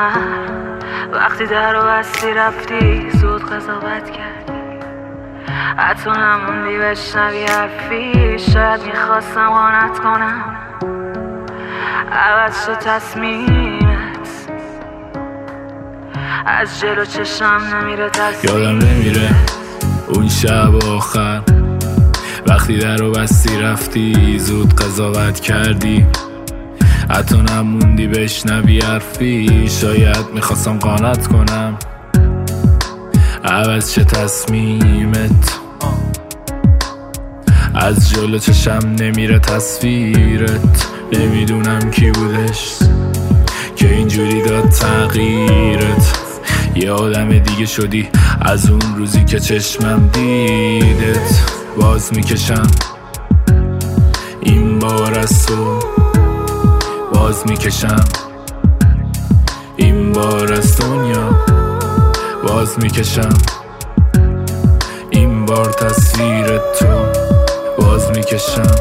من وقتی در و بستی رفتی زود قضاوت کردی، حتی نموندی بشنوی حرفی. شاید میخواستم قانعت کنم عوض شد تصمیمت، از جلو چشم نمیره تصمیمت. یادم نمیره اون شب آخر وقتی در و بستی رفتی زود قضاوت کردی، حتی نموندی بشنوی حرفی. شاید میخواستم قانعت کنم عوض چه تصمیمت، از جلو چشم نمیره تصویرت. نمیدونم کی بودش که اینجوری داد تغییرت. یه آدم دیگه شدی از اون روزی که چشمم دیدت. باز میکشم این بار از تو، باز میکشم این بار از دنیا، باز میکشم این بار تصویر تو، باز میکشم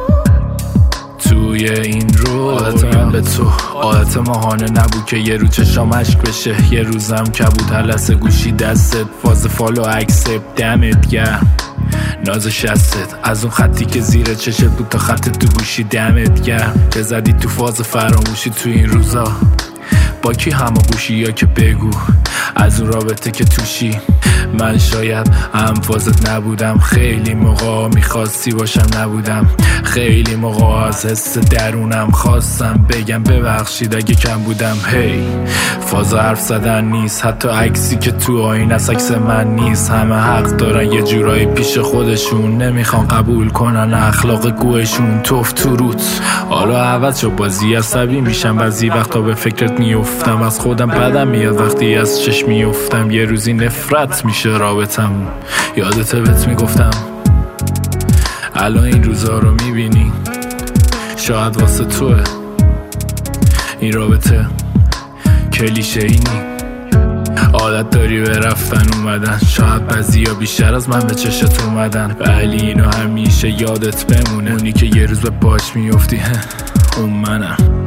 توی این رو. عادت من به تو عادت ماهانه نبود که یه رو چشام عشق بشه، یه روزم کبود هلس گوشی دستت، فاز فالو اکسپت دمت گرم ناز شستت، از اون خطی که زیر چشت بود تا خط تو گوشی دمت گرم، که زدی تو فاز فراموشی تو این روزا. با کی هماگوشی یا که بگو از اون رابطه که توشی. من شاید هم فازت نبودم، خیلی موقع میخواستی باشم نبودم، خیلی موقع از حس درونم خواستم بگم ببخشید اگه کم بودم. هی فاز حرف زدن نیست، حتی عکسی که تو آینه است عکس من نیست. همه حق دارن یه جورایی پیش خودشون، نمیخوان قبول کنن اخلاق گوهشون توف تو روت. حالا عوض شو بازی عصبی میشم بعضی وقتا به فکرت میافتم، از خودم بدم میاد وقتی از چشم میافتم. یه روزی نفرت میشه رابطم، یادت بهت میگفتم الان این روزا رو میبینی شاید واسه توه این رابطه کلیشه اینی. عادت داری به رفتن اومدن، شاید بعضیا بیشتر از من به چشت اومدن، ولی اینو همیشه یادت بمونه. اونی که یه روز به پاش میافتی اون منم.